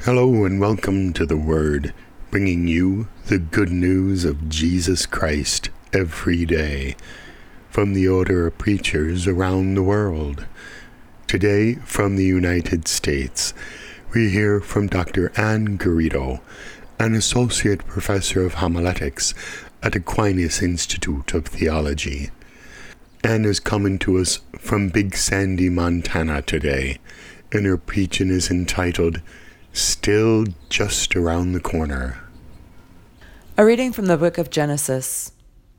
Hello and welcome to The Word, bringing you the good news of Jesus Christ every day from the order of preachers around the world. Today, from the United States, we hear from Dr. Anne Garrido, an associate professor of homiletics at Aquinas Institute of Theology. Anne is coming to us from Big Sandy, Montana today, and her preaching is entitled Still Just Around the Corner. A reading from the book of Genesis.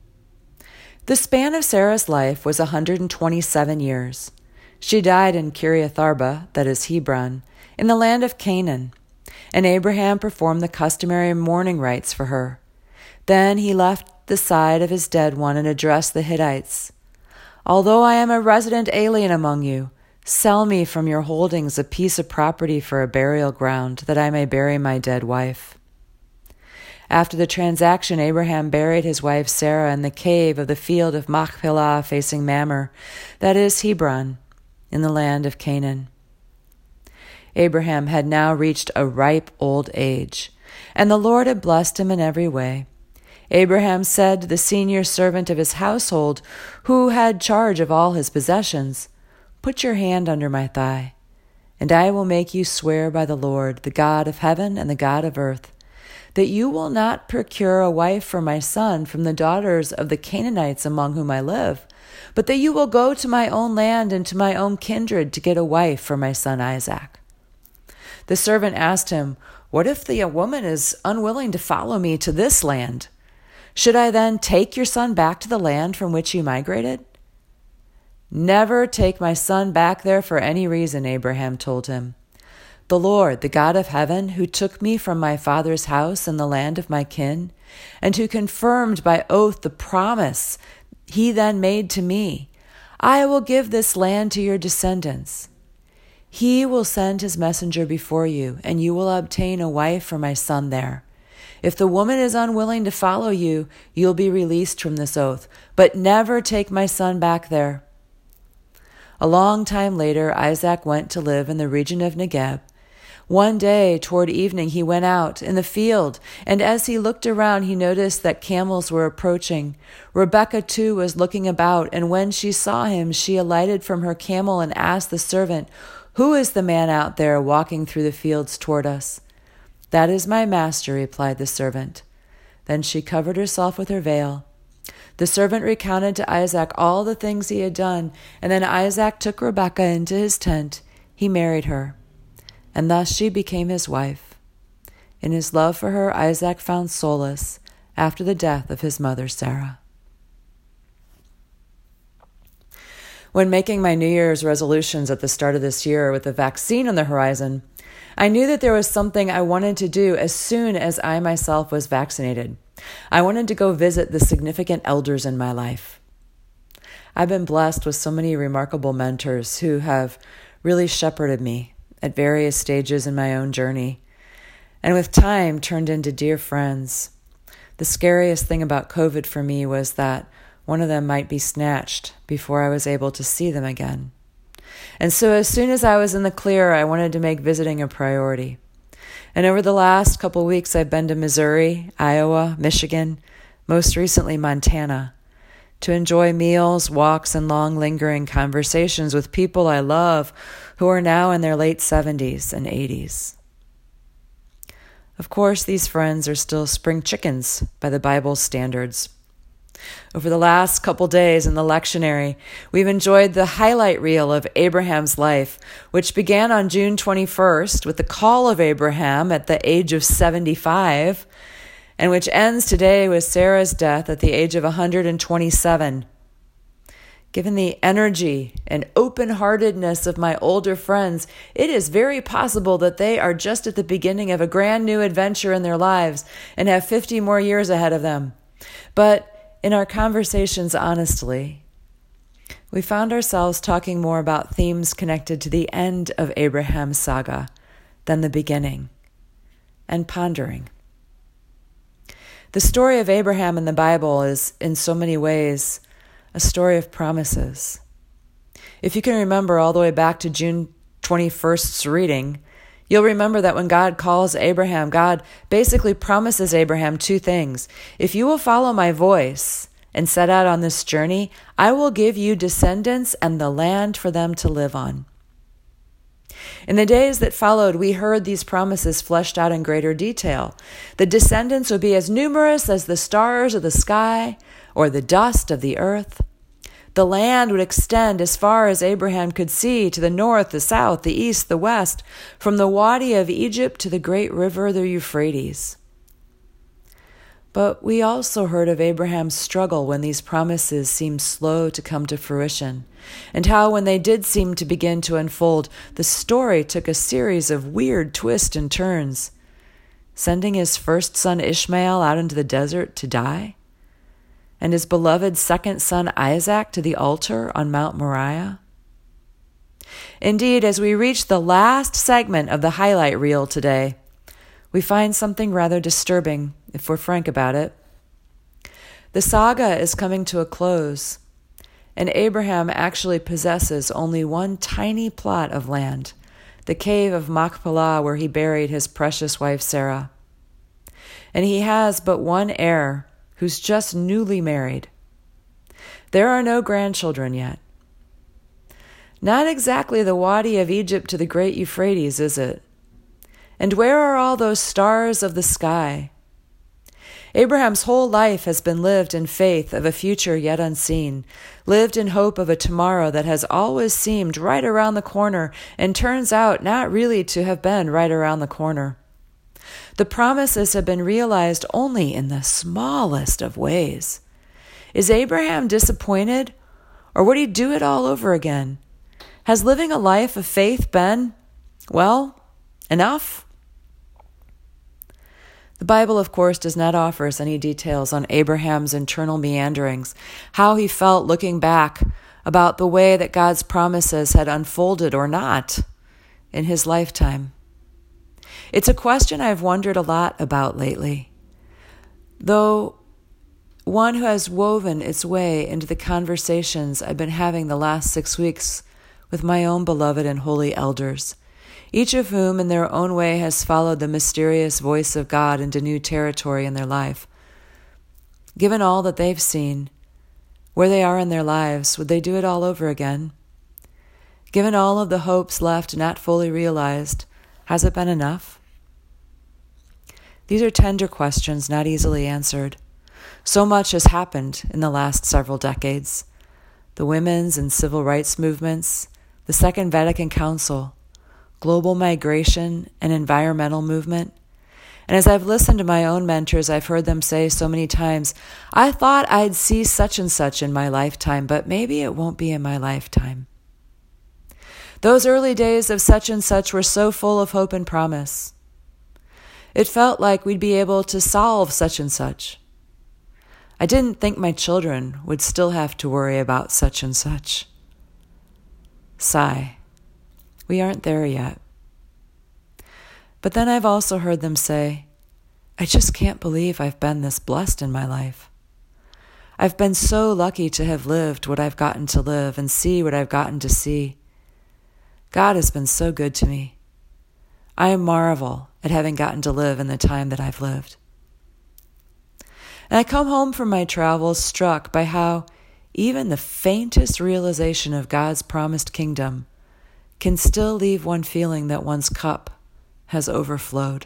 The span of Sarah's life was 127 years. She died in Kiriath Arba, that is Hebron, in the land of Canaan, and Abraham performed the customary mourning rites for her. Then he left the side of his dead one and addressed the Hittites. Although I am a resident alien among you, sell me from your holdings a piece of property for a burial ground, that I may bury my dead wife. After the transaction, Abraham buried his wife Sarah in the cave of the field of Machpelah facing Mamre, that is Hebron, in the land of Canaan. Abraham had now reached a ripe old age, and the Lord had blessed him in every way. Abraham said to the senior servant of his household, who had charge of all his possessions, "Put your hand under my thigh, and I will make you swear by the Lord, the God of heaven and the God of earth, that you will not procure a wife for my son from the daughters of the Canaanites among whom I live, but that you will go to my own land and to my own kindred to get a wife for my son Isaac." The servant asked him, "What if the woman is unwilling to follow me to this land? Should I then take your son back to the land from which you migrated?" "Never take my son back there for any reason," Abraham told him. "The Lord, the God of heaven, who took me from my father's house and the land of my kin, and who confirmed by oath the promise he then made to me, I will give this land to your descendants. He will send his messenger before you, and you will obtain a wife for my son there. If the woman is unwilling to follow you, you'll be released from this oath, but never take my son back there." A long time later, Isaac went to live in the region of Negeb. One day, toward evening, he went out in the field, and as he looked around, he noticed that camels were approaching. Rebekah, too, was looking about, and when she saw him, she alighted from her camel and asked the servant, "Who is the man out there walking through the fields toward us?" "That is my master," replied the servant. Then she covered herself with her veil. The servant recounted to Isaac all the things he had done, and then Isaac took Rebekah into his tent. He married her, and thus she became his wife. In his love for her, Isaac found solace after the death of his mother Sarah. When making my New Year's resolutions at the start of this year with the vaccine on the horizon, I knew that there was something I wanted to do as soon as I myself was vaccinated. I wanted to go visit the significant elders in my life. I've been blessed with so many remarkable mentors who have really shepherded me at various stages in my own journey, and with time turned into dear friends. The scariest thing about COVID for me was that one of them might be snatched before I was able to see them again. And so as soon as I was in the clear, I wanted to make visiting a priority. And over the last couple weeks, I've been to Missouri, Iowa, Michigan, most recently Montana, to enjoy meals, walks, and long lingering conversations with people I love who are now in their late 70s and 80s. Of course, these friends are still spring chickens by the Bible's standards. Over the last couple days in the lectionary, we've enjoyed the highlight reel of Abraham's life, which began on June 21st with the call of Abraham at the age of 75, and which ends today with Sarah's death at the age of 127. Given the energy and open-heartedness of my older friends, it is very possible that they are just at the beginning of a brand new adventure in their lives and have 50 more years ahead of them. But in our conversations, honestly, we found ourselves talking more about themes connected to the end of Abraham's saga than the beginning, and pondering. The story of Abraham in the Bible is, in so many ways, a story of promises. If you can remember all the way back to June 21st's reading, You'll remember that when God calls Abraham, God basically promises Abraham two things. If you will follow my voice and set out on this journey, I will give you descendants and the land for them to live on. In the days that followed, we heard these promises fleshed out in greater detail. The descendants would be as numerous as the stars of the sky or the dust of the earth. The land would extend as far as Abraham could see, to the north, the south, the east, the west, from the Wadi of Egypt to the great river, the Euphrates. But we also heard of Abraham's struggle when these promises seemed slow to come to fruition, and how when they did seem to begin to unfold, the story took a series of weird twists and turns, sending his first son Ishmael out into the desert to die, and his beloved second son Isaac to the altar on Mount Moriah. Indeed, as we reach the last segment of the highlight reel today, we find something rather disturbing, if we're frank about it. The saga is coming to a close, and Abraham actually possesses only one tiny plot of land, the cave of Machpelah, where he buried his precious wife Sarah. And he has but one heir, who's just newly married. There are no grandchildren yet. Not exactly the Wadi of Egypt to the great Euphrates, is it? And where are all those stars of the sky? Abraham's whole life has been lived in faith of a future yet unseen, lived in hope of a tomorrow that has always seemed right around the corner and turns out not really to have been right around the corner. The promises have been realized only in the smallest of ways. Is Abraham disappointed, or would he do it all over again? Has living a life of faith been, well, enough? The Bible, of course, does not offer us any details on Abraham's internal meanderings, how he felt looking back about the way that God's promises had unfolded or not in his lifetime. It's a question I've wondered a lot about lately, though one who has woven its way into the conversations I've been having the last 6 weeks with my own beloved and holy elders, each of whom in their own way has followed the mysterious voice of God into new territory in their life. Given all that they've seen, where they are in their lives, would they do it all over again? Given all of the hopes left not fully realized, has it been enough? These are tender questions not easily answered. So much has happened in the last several decades. The women's and civil rights movements, the Second Vatican Council, global migration and environmental movement. And as I've listened to my own mentors, I've heard them say so many times, I thought I'd see such and such in my lifetime, but maybe it won't be in my lifetime. Those early days of such and such were so full of hope and promise. It felt like we'd be able to solve such and such. I didn't think my children would still have to worry about such and such. Sigh. We aren't there yet. But then I've also heard them say, I just can't believe I've been this blessed in my life. I've been so lucky to have lived what I've gotten to live and see what I've gotten to see. God has been so good to me. I marvel at having gotten to live in the time that I've lived. And I come home from my travels struck by how even the faintest realization of God's promised kingdom can still leave one feeling that one's cup has overflowed.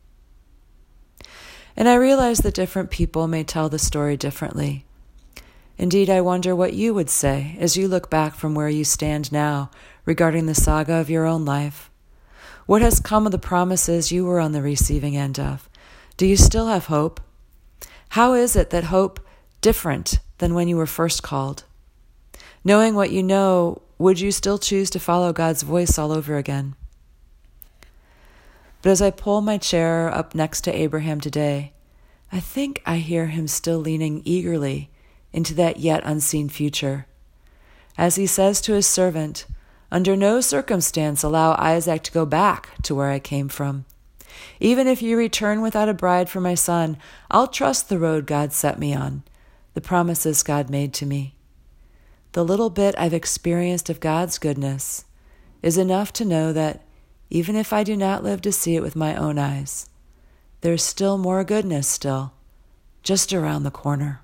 And I realize that different people may tell the story differently. Indeed, I wonder what you would say as you look back from where you stand now regarding the saga of your own life. What has come of the promises you were on the receiving end of? Do you still have hope? How is it that hope different than when you were first called? Knowing what you know, would you still choose to follow God's voice all over again? But as I pull my chair up next to Abraham today, I think I hear him still leaning eagerly into that yet unseen future. As he says to his servant, under no circumstance allow Isaac to go back to where I came from. Even if you return without a bride for my son, I'll trust the road God set me on, the promises God made to me. The little bit I've experienced of God's goodness is enough to know that even if I do not live to see it with my own eyes. There's still more goodness just around the corner.